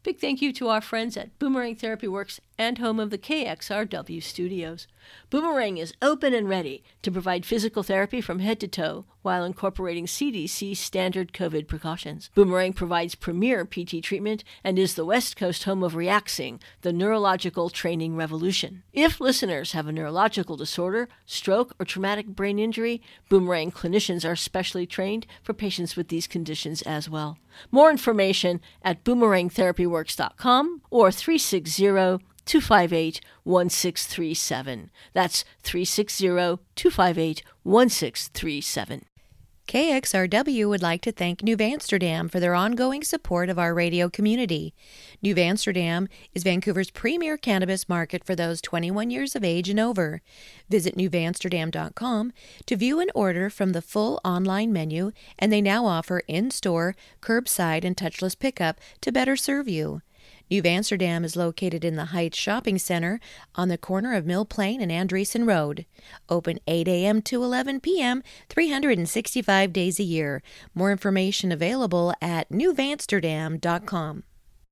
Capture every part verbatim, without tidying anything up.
Big thank you to our friends at Boomerang Therapy Works and home of the K X R W studios. Boomerang is open and ready to provide physical therapy from head to toe while incorporating C D C standard COVID precautions. Boomerang provides premier P T treatment and is the West Coast home of Reaxing, the neurological training revolution. If listeners have a neurological disorder, stroke, or traumatic brain injury, Boomerang clinicians are specially trained for patients with these conditions as well. More information at boomerang therapy works dot com or three six zero, two five eight, one six three seven. That's three six zero, two five eight, one six three seven. K X R W would like to thank New Amsterdam for their ongoing support of our radio community. New Amsterdam is Vancouver's premier cannabis market for those twenty-one years of age and over. Visit new amsterdam dot com to view and order from the full online menu, and they now offer in-store, curbside, and touchless pickup to better serve you. New Amsterdam is located in the Heights Shopping Center on the corner of Mill Plain and Andresen Road. Open eight a.m. to eleven p.m., three hundred sixty-five days a year. More information available at new amsterdam dot com.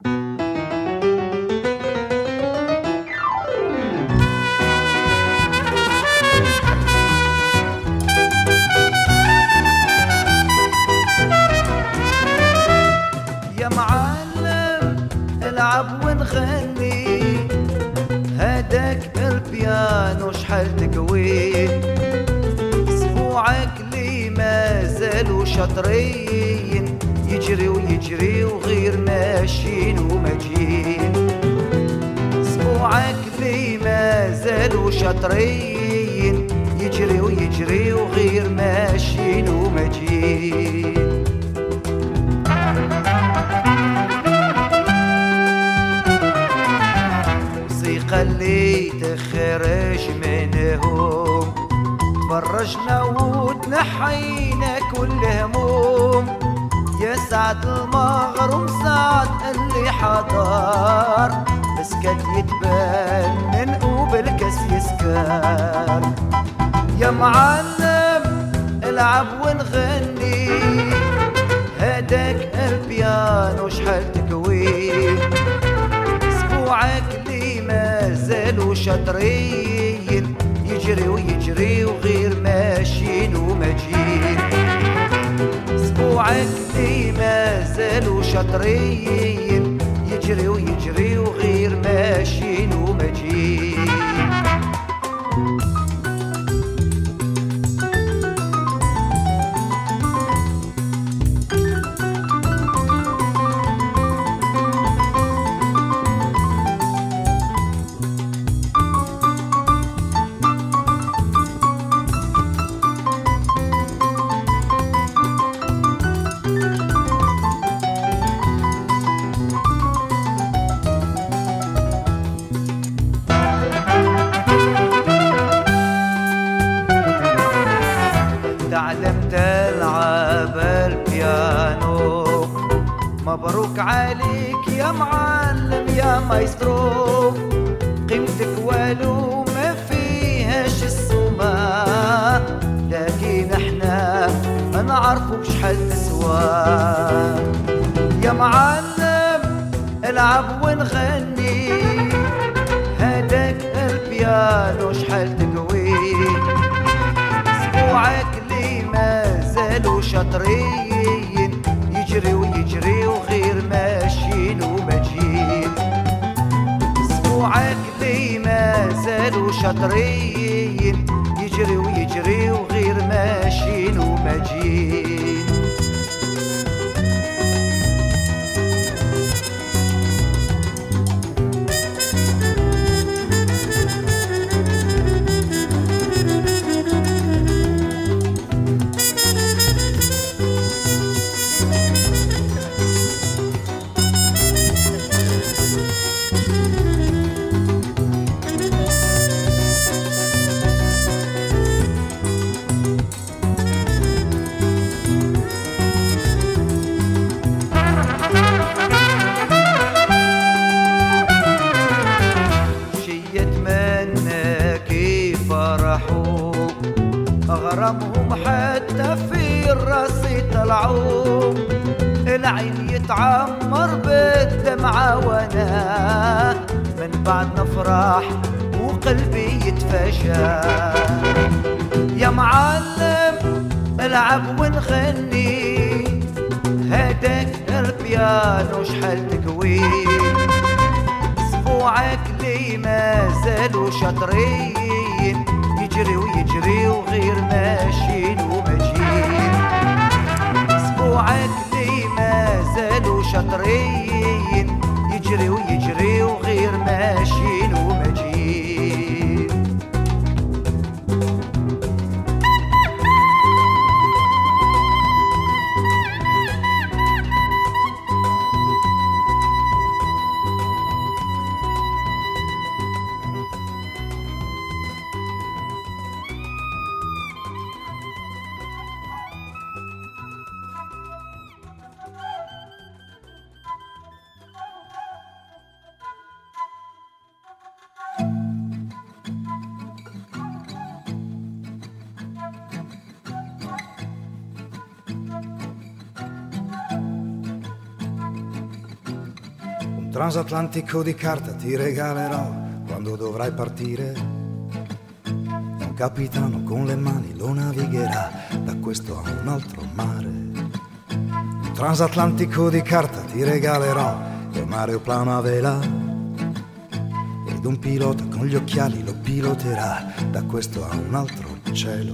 يا معلم العب ونغني، هداك البيانو شحال تقوي، اسبوعك لي ما زالوا شاطرين، يجري ويجري وغير ماشيين وماجين، اسبوعك لي ما زالوا شاطرين، يجري ويجري وغير ماشيين وماجين. اللي تخرج منهم تفرجنا وتنحينا كل هموم، يا سعد المغروم سعد اللي حضر، مسكت يتبان من وبالكاس يسكر. يا معلم العب ونغني، هداك البيانو شحال تكوي، اسبوعك ما زالوا شاطرين، يجري ويجري وغير ماشيين وماجين، اسبوعك لي ما زالوا شاطرين، يجري ويجري وغير ماشيين وماجين. تعلمت العب البيانو، مبروك عليك يا معلم يا مايسترو، قيمتك والو ما فيهاش السما، لكن احنا نعرفو بشحال تسوى. يا معلم العب ونغني، هداك البيانو شحال تقوي، اسبوعك ما زالوا شاطرين، يجري ويجري وغير ماشيين وماجين، اسبوعك لي ما زالوا شاطرين، يجري ويجري وغير ماشيين وماجين. أغرمهم حتى في الراس طلعوا، العين يتعمر بالدمعة بعد نفرح وقلبي يتفشى. يا معلم العب ونغني هداك البيانو شحال تكوين. اسبوعك لي ما زالوا شاطرين يجري ويجري وغير ماشيين وماشيين. اسبوعك لي ما زالوا شاطرين يجري ويجري وغير ماشيين وماشيين. Transatlantico di carta ti regalerò quando dovrai partire. Un capitano con le mani lo navigherà da questo a un altro mare. Un transatlantico di carta ti regalerò e un aeroplano a vela. Ed un pilota con gli occhiali lo piloterà da questo a un altro cielo.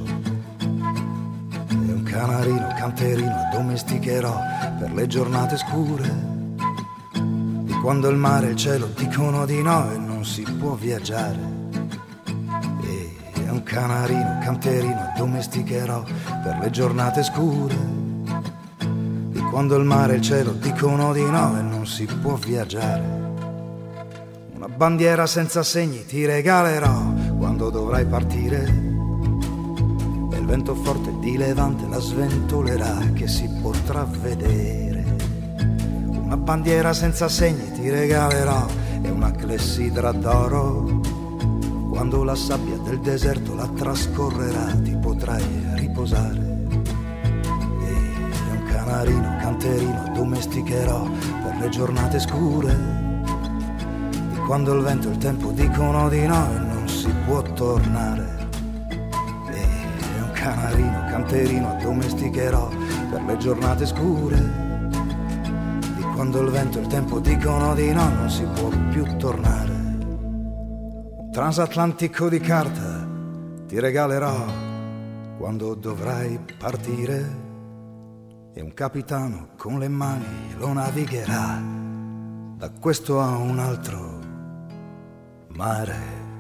E un canarino canterino addomesticherò per le giornate scure. Quando il mare e il cielo dicono di no e non si può viaggiare. E un canarino canterino addomesticherò per le giornate scure. E quando il mare e il cielo dicono di no e non si può viaggiare. Una bandiera senza segni ti regalerò quando dovrai partire. E il vento forte di levante la sventolerà che si potrà vedere. Una bandiera senza segni ti regalerò e una clessidra d'oro. Quando la sabbia del deserto la trascorrerà ti potrai riposare. E un canarino canterino addomesticherò per le giornate scure. E quando il vento e il tempo dicono di no e non si può tornare. E un canarino canterino addomesticherò per le giornate scure. Quando il vento e il tempo dicono di no non si può più tornare. Un transatlantico di carta ti regalerò quando dovrai partire. E un capitano con le mani lo navigherà da questo a un altro mare.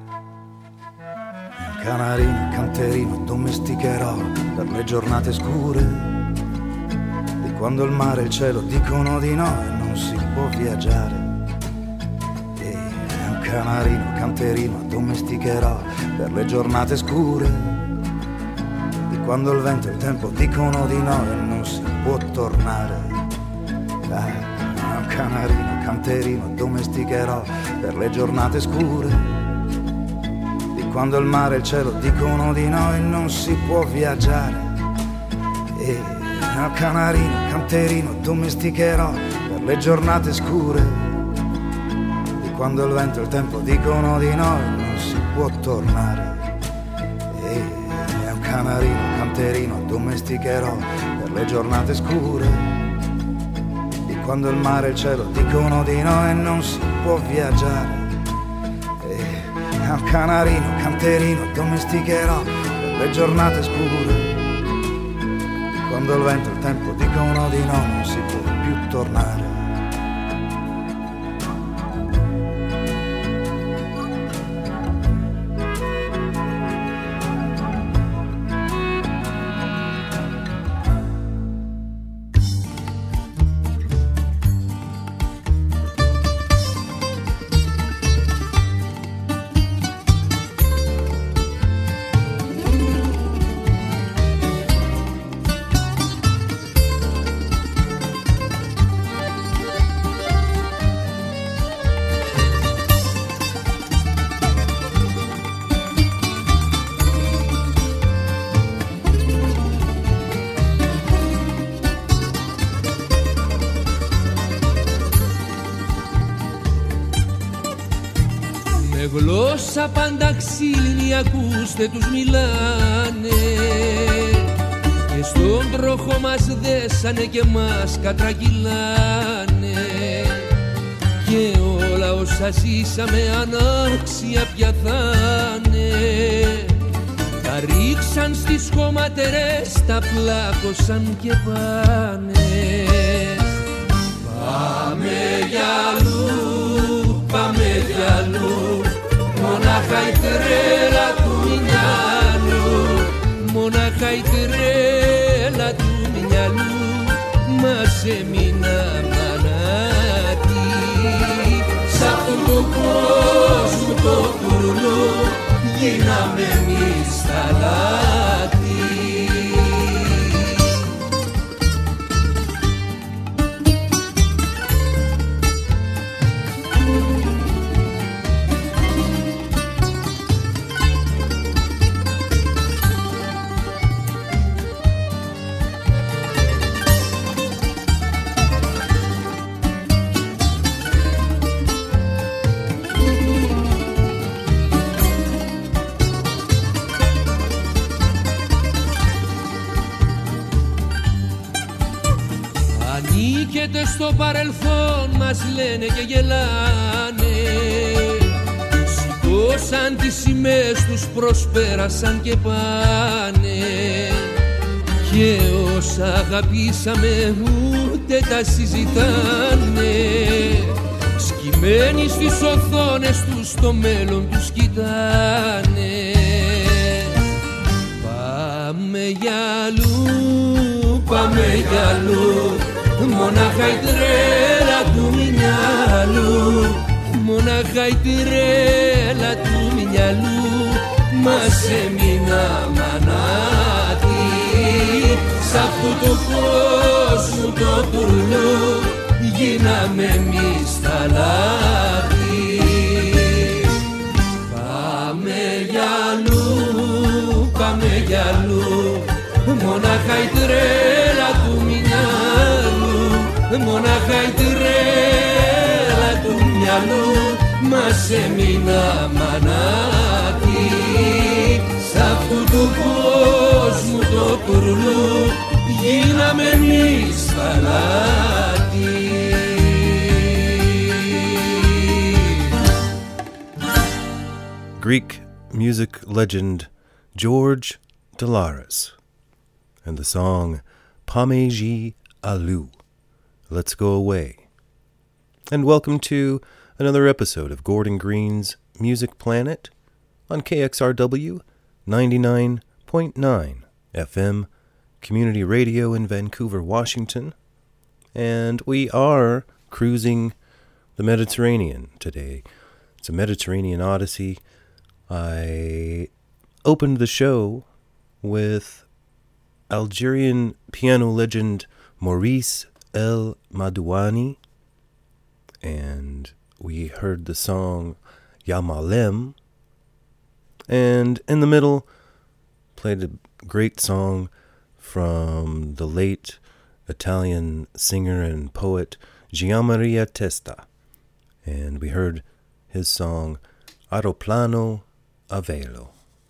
Un canarino canterino addomesticherò per le giornate scure. Quando il mare e il cielo dicono di no e non si può viaggiare. E un canarino canterino addomesticherò per le giornate scure. E quando il vento e il tempo dicono di no e non si può tornare. Eh, un canarino canterino addomesticherò per le giornate scure. E quando il mare e il cielo dicono di no e non si può viaggiare. E un canarino canterino addomesticherò per le giornate scure. E quando il vento e il tempo dicono di no e non si può tornare. E un canarino canterino addomesticherò per le giornate scure. E quando il mare e il cielo dicono di no e non si può viaggiare. E un canarino canterino addomesticherò per le giornate scure. Quando il vento e il tempo dicono di no non si può più tornare. με γλώσσα πάντα ξύλινη ακούστε τους μιλάνε, και στον τροχό μας δέσανε και μας κατραγγυλάνε, και όλα όσα ζήσαμε ανάξια πια θα'ναι. Τα ρίξαν στις χωματερές, τα πλάκωσαν και πάνε. Πάμε για αλλού, πάμε για αλλού, μονάχα η τρέλα του μυαλού, μονάχα η τρέλα του μυαλού μας έμεινα μανάτι. Σ' αυτού του κόσμου το κουρλού γίναμε εμείς τα λάθη. Ανήκετε στο παρελθόν μας λένε και γελάνε, σηκώσαν τις σημαίες τους, προσπέρασαν και πάνε, και όσα αγαπήσαμε ούτε τα συζητάνε, σκυμμένοι στις οθόνες τους το μέλλον τους κοιτάνε. Πάμε για αλλού, πάμε για αλλού, μονάχα η τρέλα του μυαλού, μονάχα η τρέλα του μυαλού μας έμεινα μανάτι. Σ' αυτού του κόσμου το τουρλού γίναμε εμείς τα λάθη. Πάμε για αλλού, πάμε για αλλού, μονάχα η τρέλα του μυαλού, μονάχα η τρέλα του μυαλού μας έμεινα μανάτι. Σ' αυτού του κόσμου το τουρλού γίναμε εμείς τα λάθη. Greek music legend George Delaris and the song Pameji Alou, Let's Go Away. And welcome to another episode of Gordon Green's Music Planet on K X R W ninety-nine point nine F M Community Radio in Vancouver, Washington. And we are cruising the Mediterranean today. It's a Mediterranean odyssey. I opened the show with Algerian piano legend Maurice El Madouani, and we heard the song Ya Malem, and in the middle played a great song from the late Italian singer and poet Gianmaria Testa, and we heard his song Aeroplano a Velo.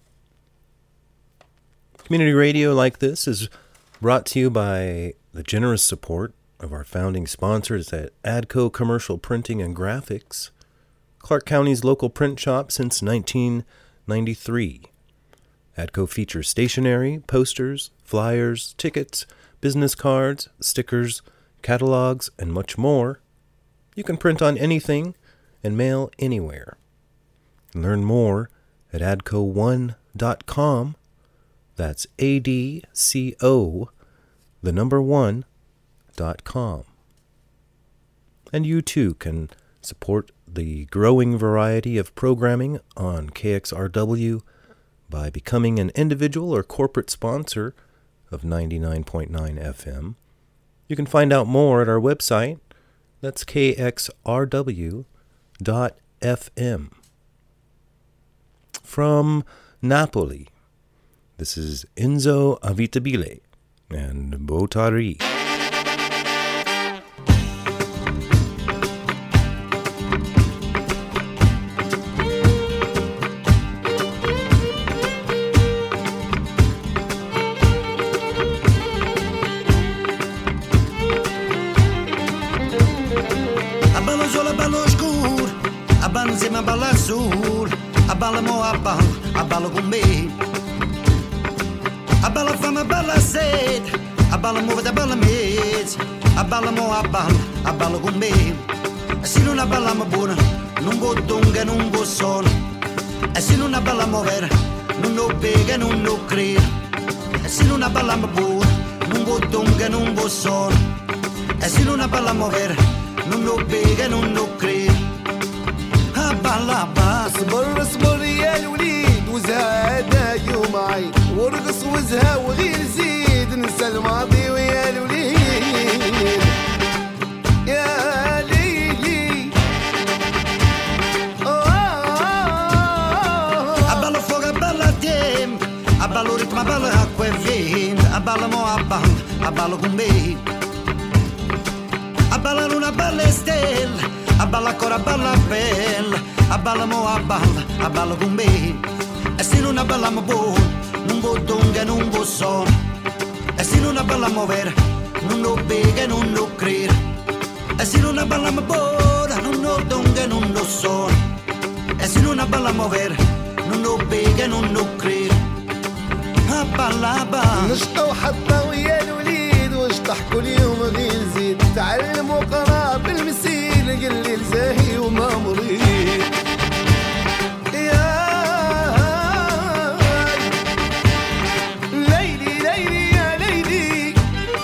Community radio like this is brought to you by the generous support of our founding sponsors at ADCO Commercial Printing and Graphics, Clark County's local print shop since nineteen ninety-three. ADCO features stationery, posters, flyers, tickets, business cards, stickers, catalogs, and much more. You can print on anything and mail anywhere. Learn more at adco one dot com. That's A D C O, the number one, dot com. And you too can support the growing variety of programming on K X R W by becoming an individual or corporate sponsor of ninety-nine point nine F M. You can find out more at our website. That's K X R W dot F M. From Napoli, this is Enzo Avitabile and Botari. balla ballo scuro, a balla insieme a balla sul, a balla mo a balla, a balla con me. A balla fame, a balla sed, a balla muove, a balla mezzo, a balla mo a balla, a balla con me. E se non a balla ma buona, non può dunga, non può sono. E se non a balla muovere, non lo pega, non lo crea. E se non a balla ma buona, non può dunga, non può sono. E se non a balla muovere, non lo pega, non lo crea. A balla balla. اصبر اصبر يا الوليد وزهد يوم عيد وارقص وزها وغير زيد نسى الماضي ويا الوليد يا ليلي Abballo fuoco, abballo a tempo, abballo ritmo, abballo acqua e vento, abballo mo abballo, abballo con me. Abballa luna, abballa stella, abballa ancora, abballa bella, abballa mo abballa, abballa con me. E se non abballiamo buono, non può dunga, non può sono. E se non abballiamo vera, non lo pega, non lo crede. E se non abballiamo buona, non lo dunga, non lo sono. E se non abballiamo vera, non lo pega, non lo crede. Abballa abballa. نشطة وحطة ويا الوليد واشطح كل يوم غير زيد تعلم وقرا بالمسيل قل زاهي وما مريد يا ليلي ليلي يا ليلي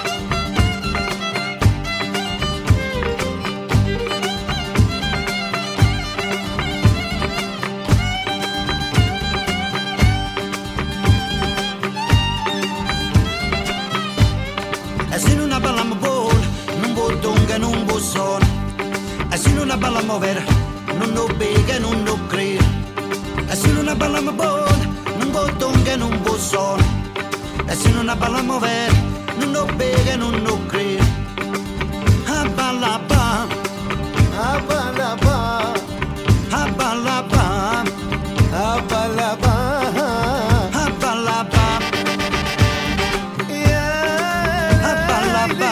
E se non abballiamo buono, non può dunga, non può sono. E se non abballiamo vera, non lo pega, non lo crede. E se non abballiamo buono, non può dunga, non può sono. E se non abballiamo vera, non lo pega, non lo crede. Abballa bam, أبلا با abballa bam, أبلا با abballa bam, يا abballa bam.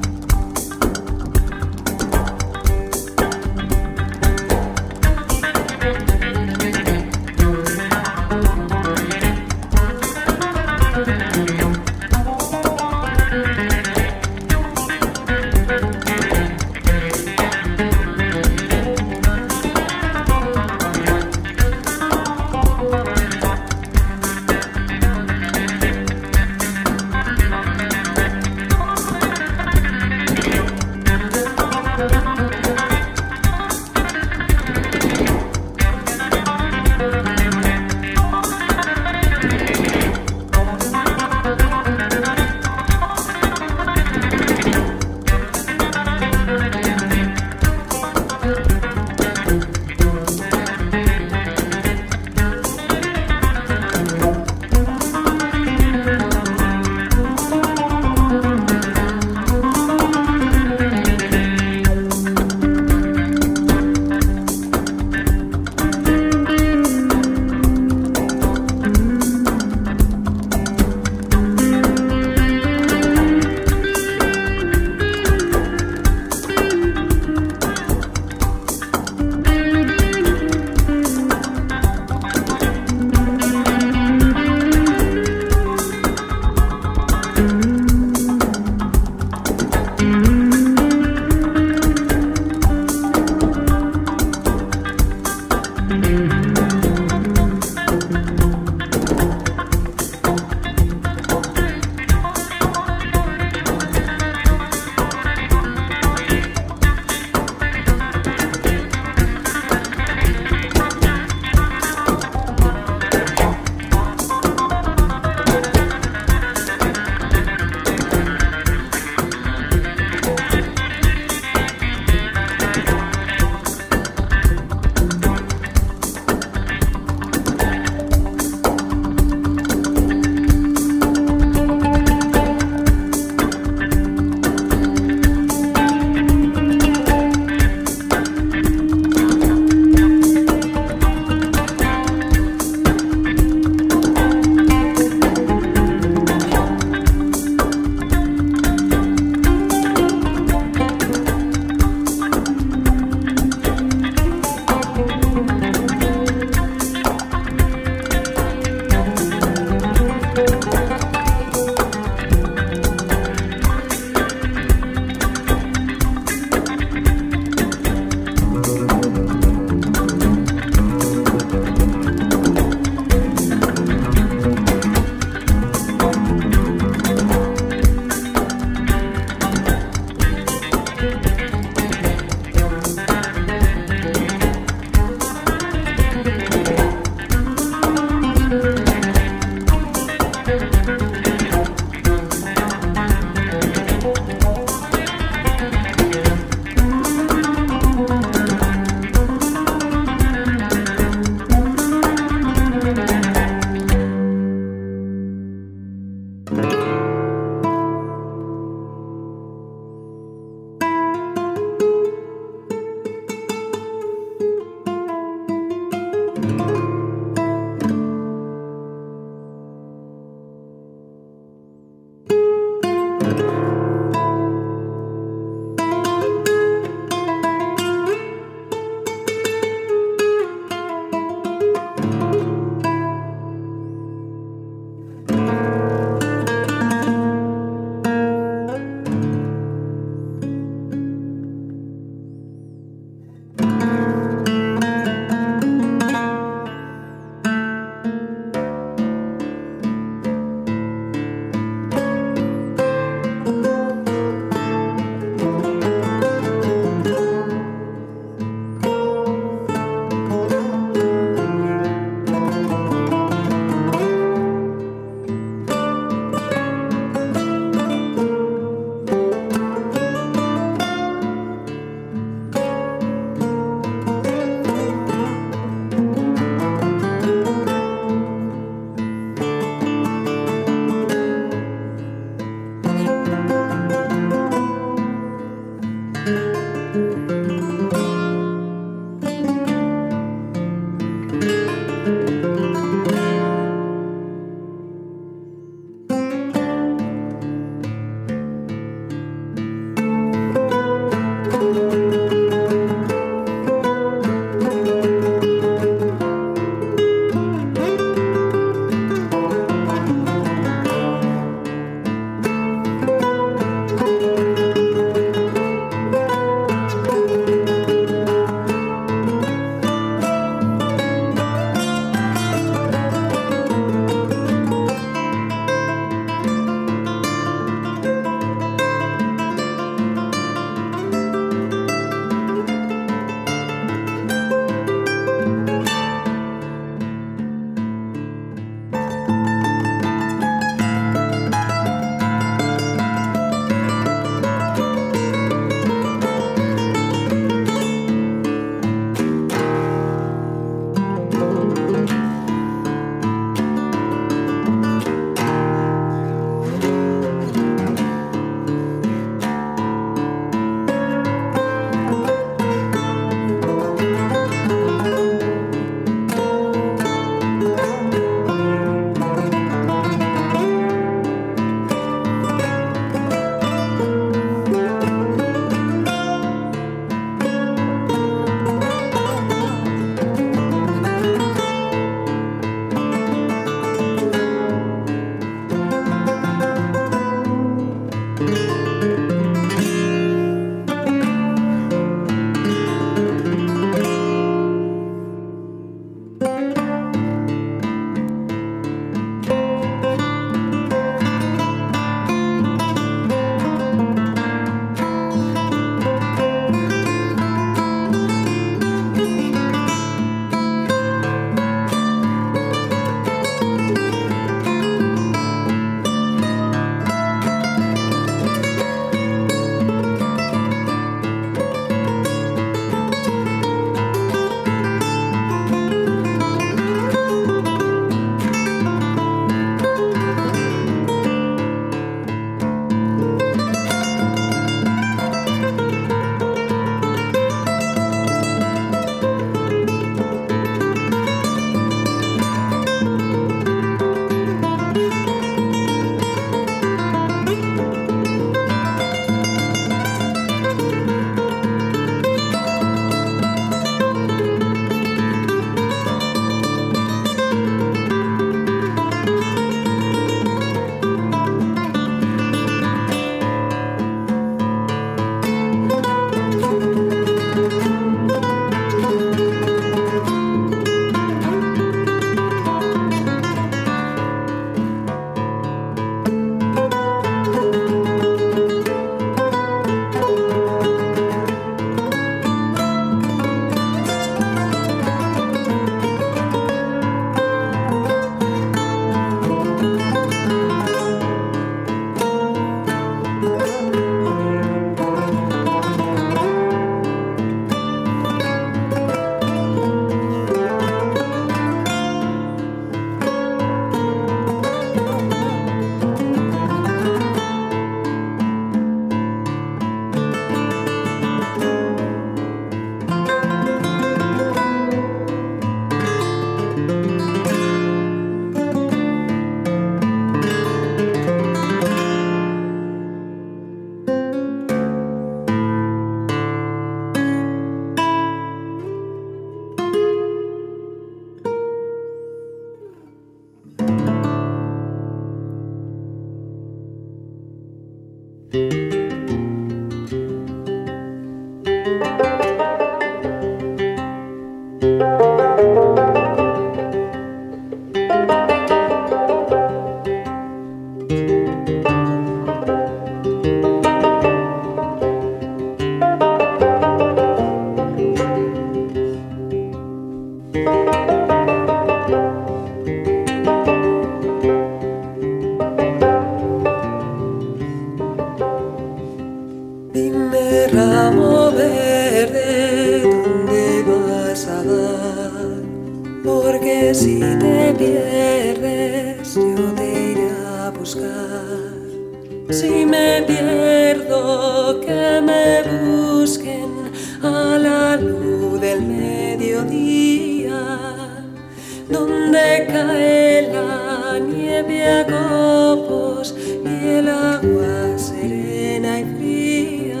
si te pierdes yo te iré a buscar. Si me pierdo que me busquen a la luz del mediodía, donde cae la nieve a copos y el agua serena y fría.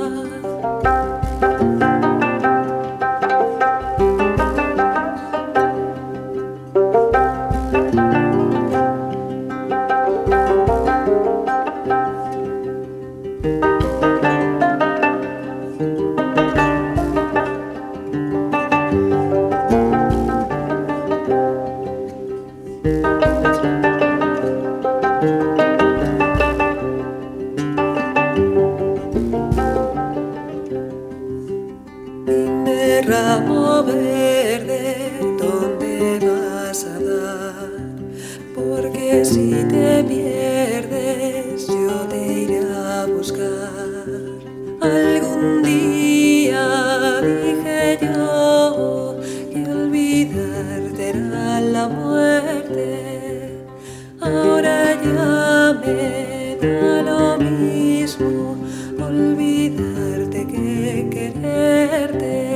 Ramo verde, ¿dónde vas a dar? Porque si te pierdes, yo te iré a buscar. Algún día dije yo que olvidarte era la muerte. Ahora ya me da lo mismo olvidarte que quererte.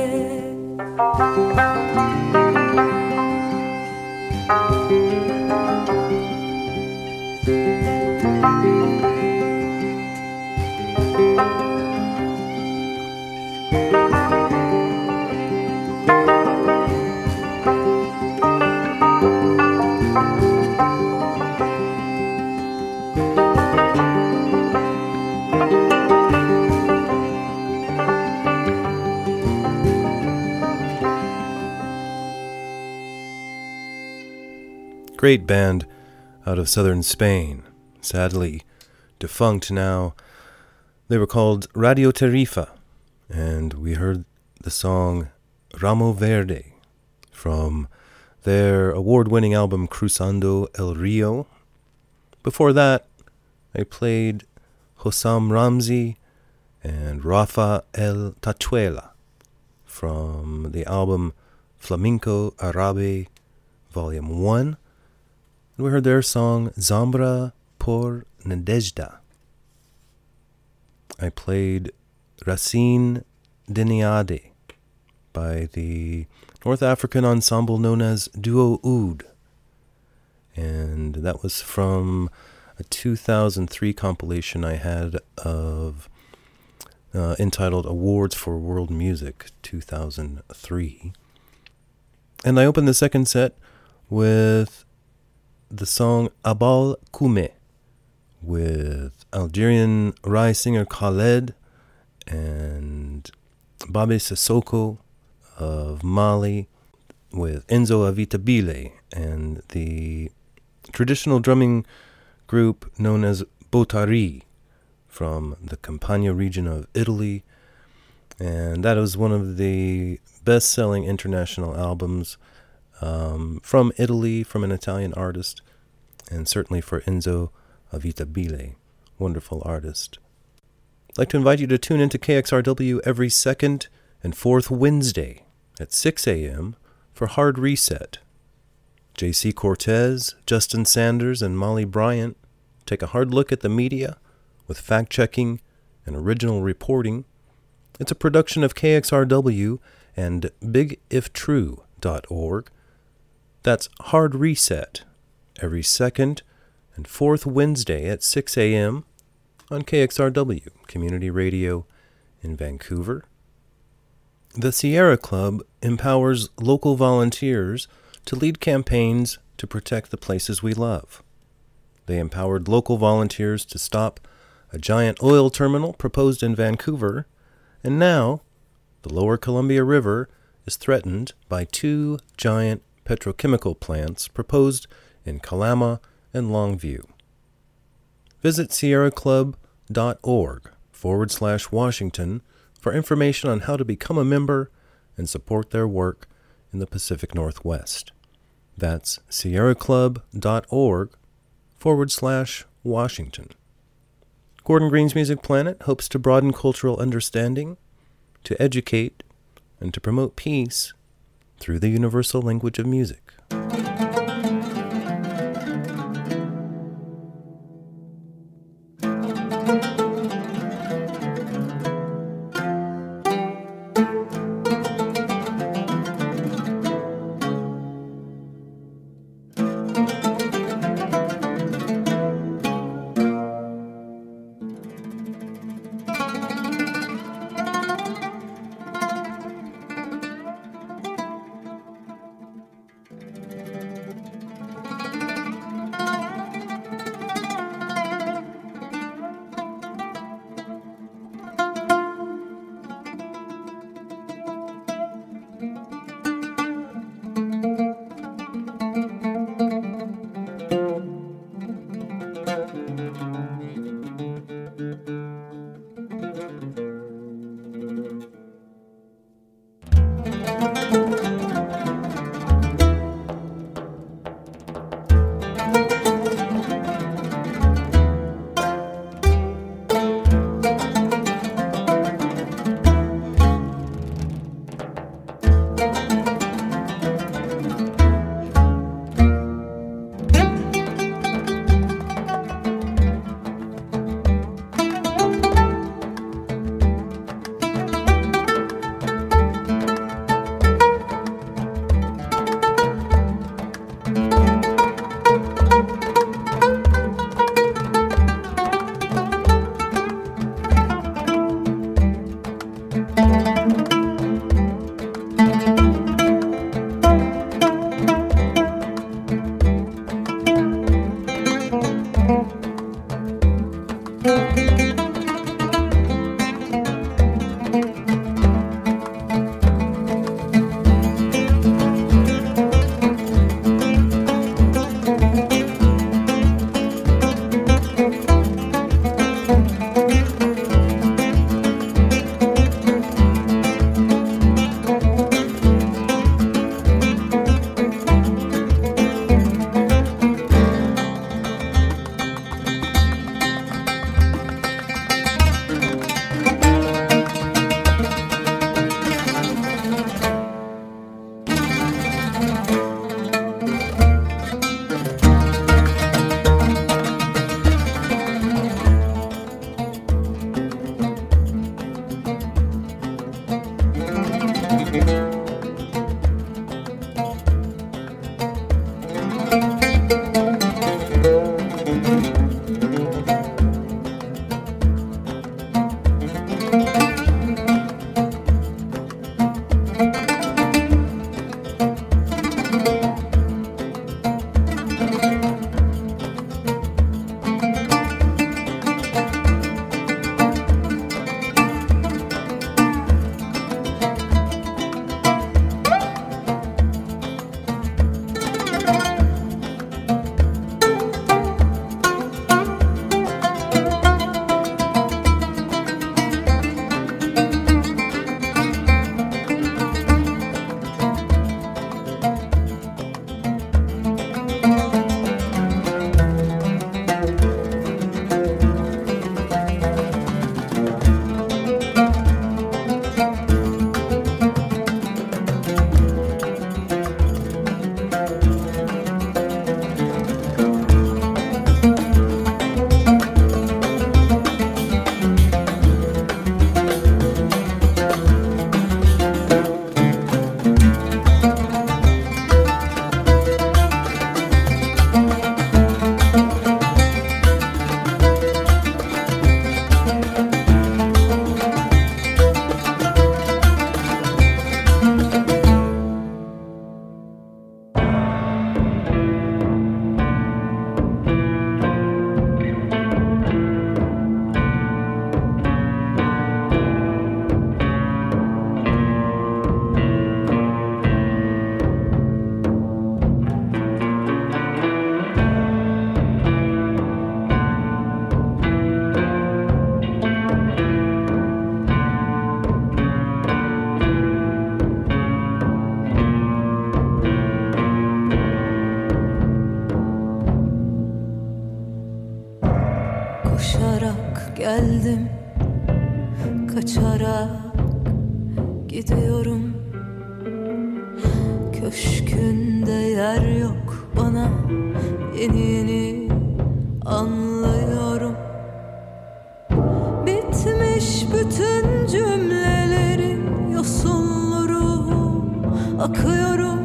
Great band out of southern Spain, sadly defunct now. They were called Radio Tarifa, and we heard the song Ramo Verde from their award-winning album Cruzando el Rio. Before that, I played Hossam Ramzi and Rafa El Tachuela from the album Flamenco Arabe Volume one. We heard their song Zambra por Nadezhda. I played Racine Deniade by the North African ensemble known as Duo Oud. And that was from a two thousand three compilation I had of uh, entitled Awards for World Music two thousand three. And I opened the second set with the song Abal Kume with Algerian Rai singer Khaled and Babe Sissoko of Mali with Enzo Avitabile and the traditional drumming group known as Botari from the Campania region of Italy. And that was one of the best-selling international albums Um, from Italy, from an Italian artist, and certainly for Enzo Avitabile, wonderful artist. I'd like to invite you to tune into K X R W every second and fourth Wednesday at six a.m. for Hard Reset. J C Cortez, Justin Sanders, and Molly Bryant take a hard look at the media with fact-checking and original reporting. It's a production of K X R W and big if true dot org. That's Hard Reset, every second and fourth Wednesday at six a.m. on K X R W, Community Radio in Vancouver. The Sierra Club empowers local volunteers to lead campaigns to protect the places we love. They empowered local volunteers to stop a giant oil terminal proposed in Vancouver, and now the Lower Columbia River is threatened by two giant petrochemical plants proposed in Kalama and Longview. Visit sierraclub.org forward slash Washington for information on how to become a member and support their work in the Pacific Northwest. That's sierraclub.org forward slash Washington. Gordon Green's Music Planet hopes to broaden cultural understanding, to educate, and to promote peace through the universal language of music. kaçarak gidiyorum. Köşkünde yer yok bana, yeni yeni anlıyorum. Bitmiş bütün cümlelerin yosunları, akıyorum.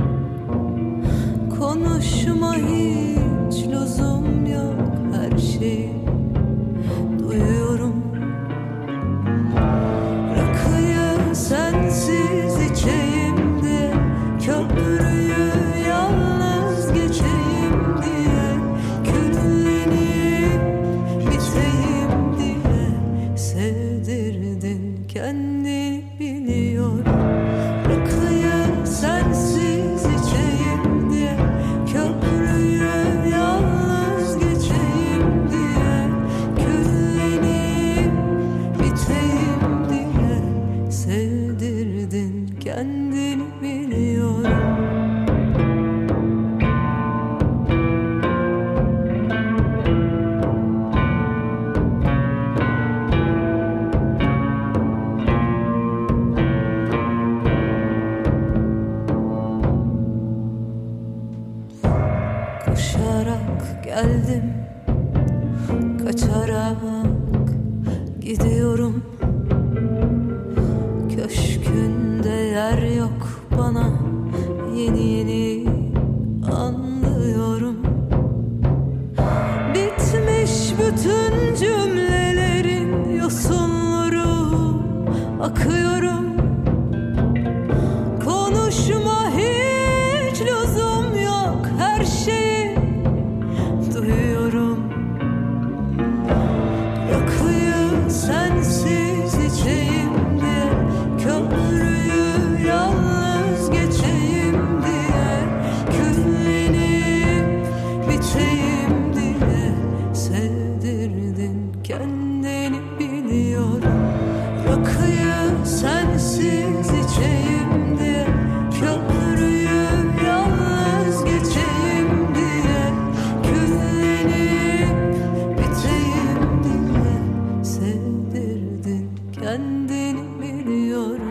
Konuşma hiç lüzum yok, her şeyi duyuyorum. Rakıyı sensiz içeyim diye, köprüyü yalnız geçeyim diye, küllenip biteyim diye sevdirdin kendini, biliyorum. Rakıyı sensiz içeyim diye, köprüyü yalnız geçeyim diye, küllenip biteyim diye sevdirdin kendini, biliyorum. Koşarak geldim, kaçarak gidiyorum. Köşkünde yer yok bana, yeni yeni anlıyorum. Bitmiş bütün cümlelerin yosunları, akıyorum. Konuşma hiç lüzum yok, her şeyi duyuyorum. Rakıyı sensiz içeyim diye, köprüyü yalnız geçeyim diye, küllenip biteyim diye sevdirdin kendini, biliyorum. Rakıyı sensiz içeyim diye, köprüyü yalnız geçeyim diye, küllenip biteyim diye sevdirdin kendini, biliyorum.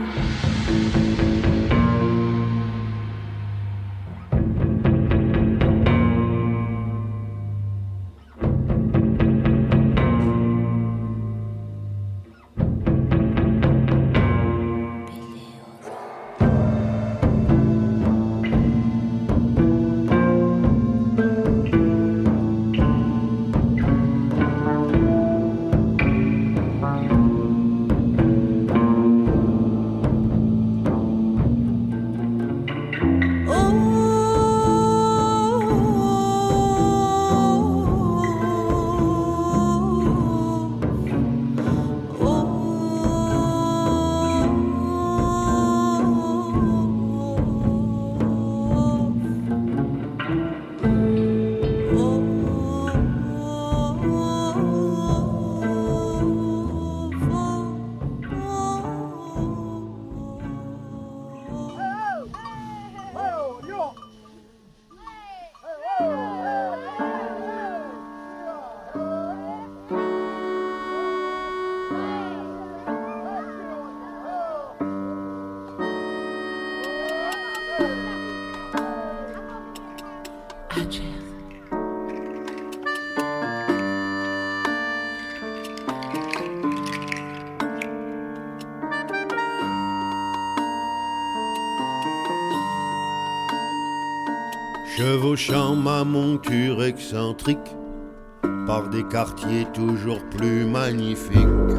Chevauchant ma monture excentrique par des quartiers toujours plus magnifiques,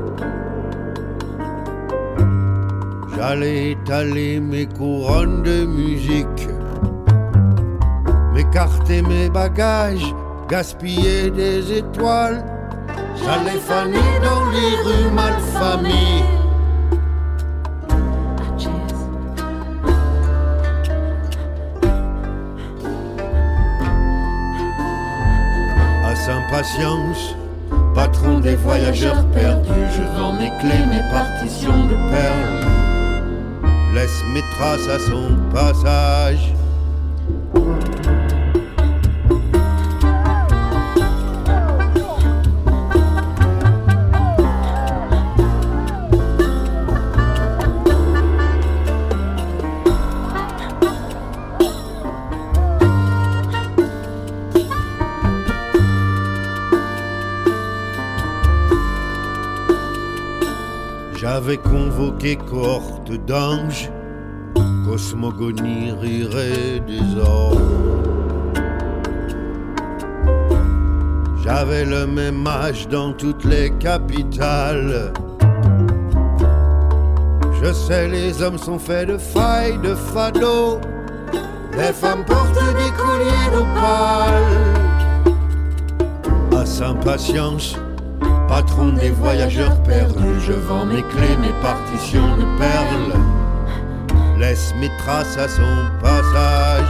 j'allais étaler mes couronnes de musique, m'écarter mes bagages, gaspiller des étoiles, j'allais faner dans les rues malfamées. Impatience, patron des voyageurs perdus, je vends mes clés, mes partitions de perles, laisse mes traces à son passage. J'avais convoqué cohorte d'anges, cosmogonie rirait des orgues. J'avais le même âge dans toutes les capitales. Je sais, les hommes sont faits de failles, de fado. Les femmes portent des colliers d'opale. À Saint-Patience, patron des voyageurs perdus, je vends mes clés, mes partitions de perles. Laisse mes traces à son passage.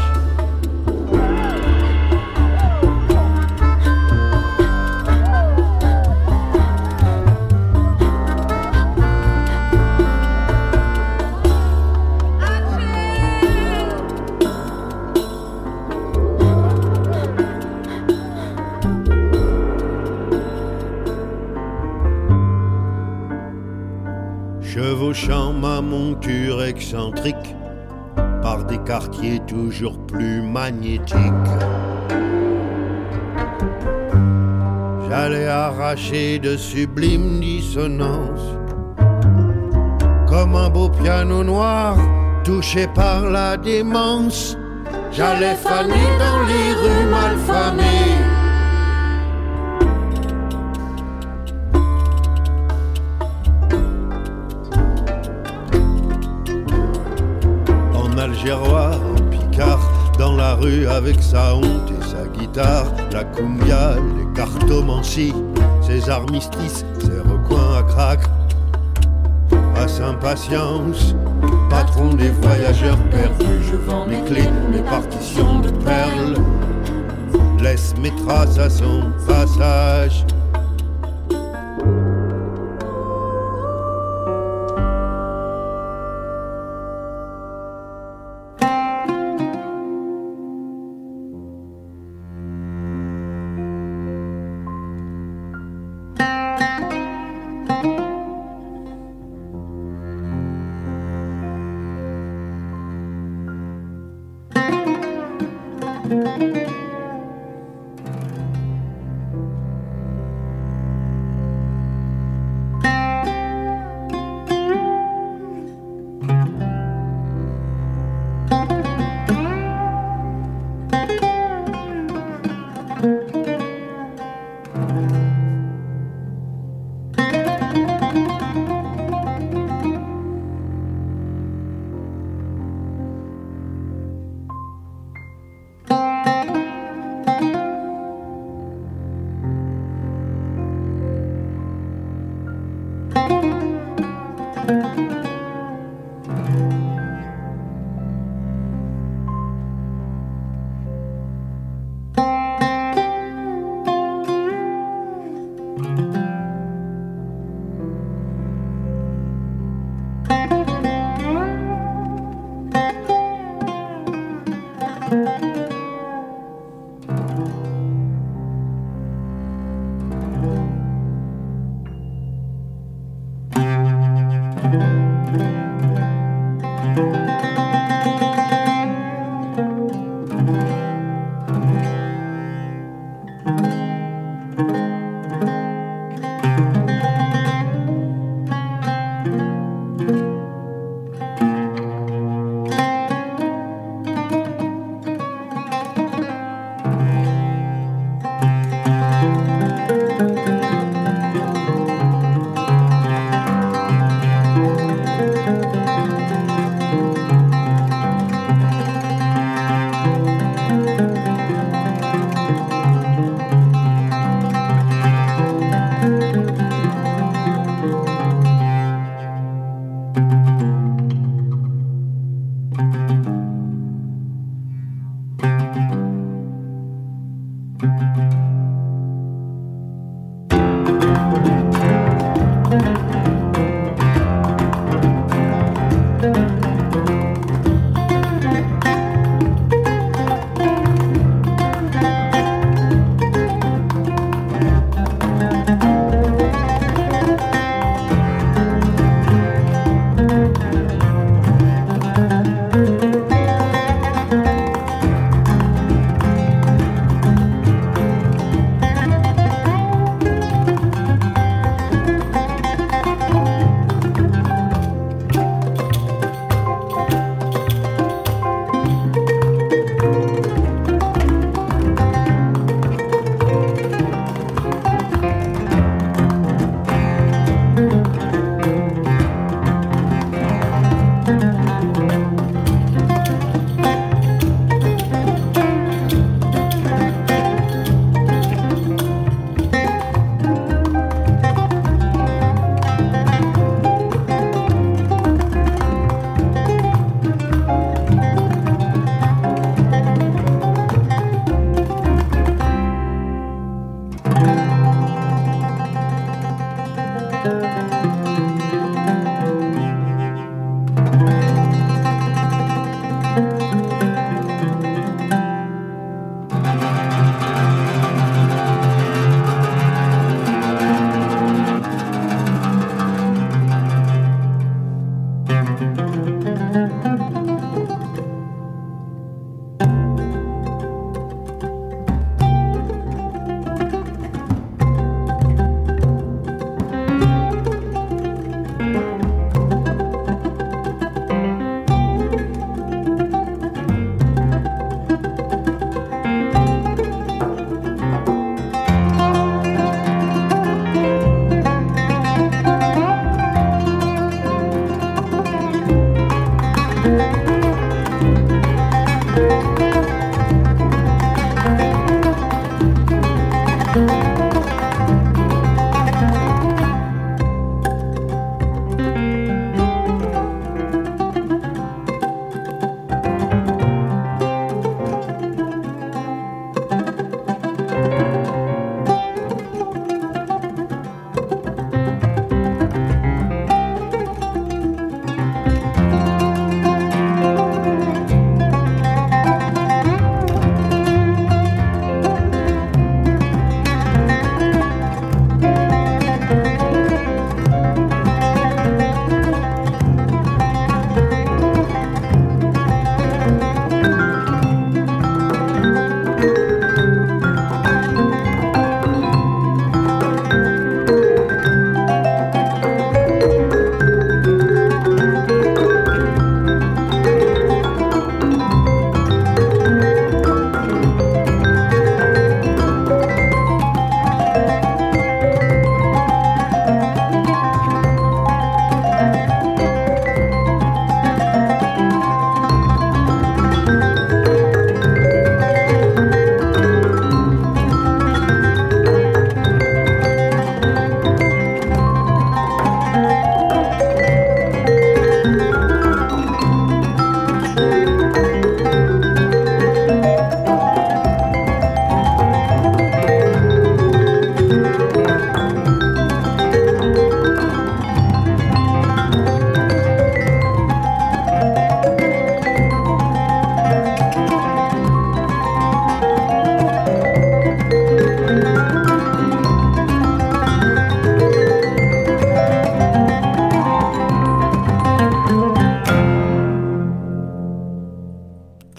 Chevauchant ma monture excentrique par des quartiers toujours plus magnétiques, j'allais arracher de sublimes dissonances comme un beau piano noir touché par la démence. J'allais faner dans les rues malfamées. Algérois, en picard, dans la rue avec sa honte et sa guitare, la cumbia, les cartomancies, ses armistices, ses recoins à crack. À Saint-Patience, patron des voyageurs perdus, je vends mes clés, mes partitions de perles. Laisse mes traces à son passage.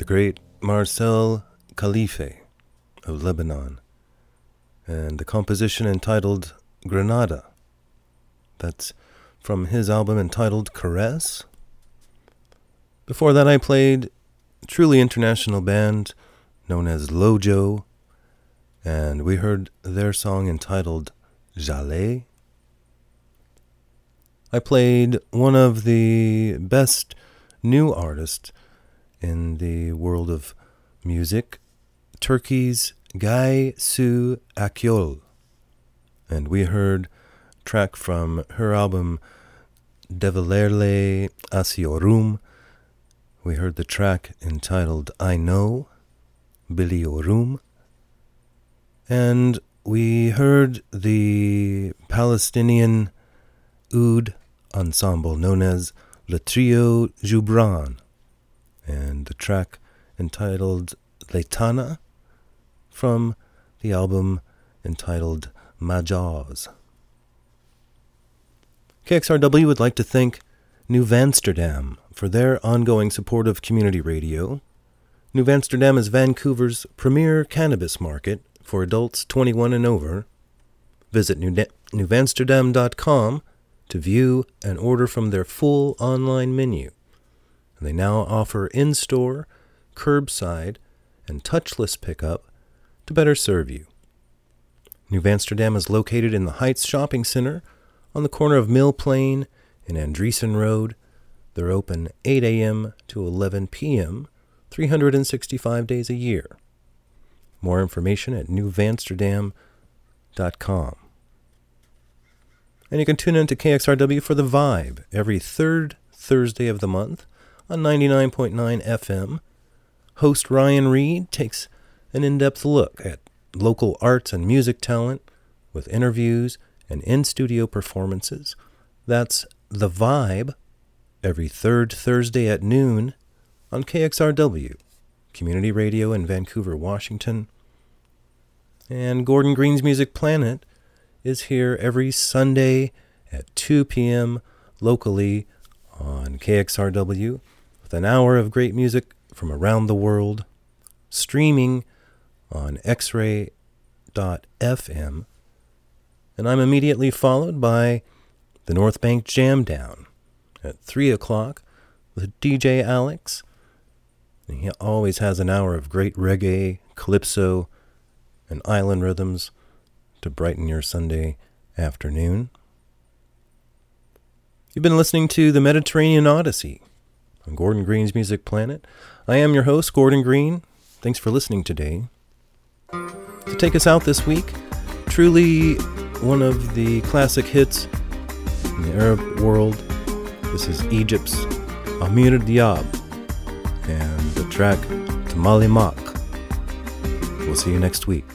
great Marcel Khalife of Lebanon, and the composition entitled Granada. That's from his album entitled Caress. Before that, I played a truly international band known as Lojo, and we heard their song entitled Jaleh. I played one of the best new artists in the world of music, Turkey's Gaye Su Akyol, and we heard a track from her album Develerle Asıyorum. We heard the track entitled I Know, Biliyorum, and we heard the Palestinian oud ensemble known as Le Trio Joubran, and the track entitled Leitana from the album entitled Majaz. K X R W would like to thank New Vansterdam for their ongoing support of community radio. New Vansterdam is Vancouver's premier cannabis market for adults twenty-one and over. Visit new vansterdam dot com to view and order from their full online menu. And they now offer in-store, curbside, and touchless pickup to better serve you. New Vansterdam is located in the Heights Shopping Center on the corner of Mill Plain and Andreessen Road. They're open eight a.m. to eleven p.m., three hundred sixty-five days a year. More information at new vansterdam dot com. And you can tune in to K X R W for The Vibe every third Thursday of the month on ninety-nine point nine F M. Host Ryan Reed takes an in-depth look at local arts and music talent with interviews and in-studio performances. That's The Vibe every third Thursday at noon on K X R W, community radio in Vancouver, Washington. And Gordon Green's Music Planet is here every Sunday at two p.m. locally on K X R W with an hour of great music from around the world, streaming on x ray dot f m. And I'm immediately followed by the North Bank Jam Down at three o'clock with D J Alex. And he always has an hour of great reggae, calypso, and island rhythms to brighten your Sunday afternoon. You've been listening to the Mediterranean Odyssey on Gordon Green's Music Planet. I am your host, Gordon Green. Thanks for listening today. To take us out this week, truly one of the classic hits in the Arab world. This is Egypt's Amir Diab and the track Tamali Mak. We'll see you next week.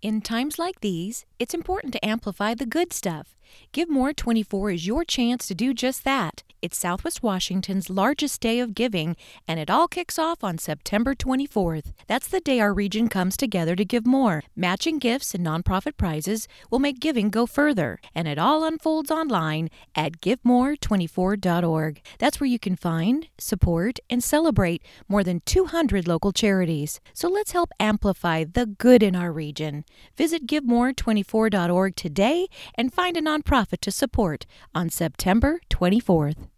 In times like these, it's important to amplify the good stuff. Give More twenty-four is your chance to do just that. It's Southwest Washington's largest day of giving, and it all kicks off on September twenty-fourth. That's the day our region comes together to give more. Matching gifts and nonprofit prizes will make giving go further, and it all unfolds online at give more twenty-four dot org. That's where you can find, support, and celebrate more than two hundred local charities. So let's help amplify the good in our region. Visit give more twenty-four dot org today and find a nonprofit to support on September twenty-fourth.